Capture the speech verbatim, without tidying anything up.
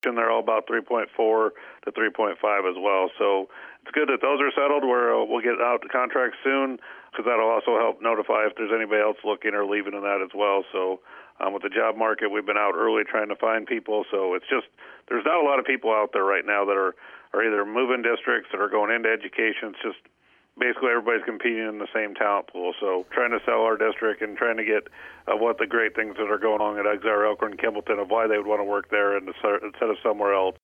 construction, they're all about three point four to three point five as well. So it's good that those are settled, where uh, we'll get out the contract soon, because that'll also help notify if there's anybody else looking or leaving in that as well. So um, with the job market, we've been out early trying to find people. So it's just, there's not a lot of people out there right now that are, are either moving districts that are going into education. It's just basically everybody's competing in the same talent pool. So trying to sell our district and trying to get uh, what the great things that are going on at Exar, Elkhorn, Kimballton, of why they would want to work there instead of somewhere else.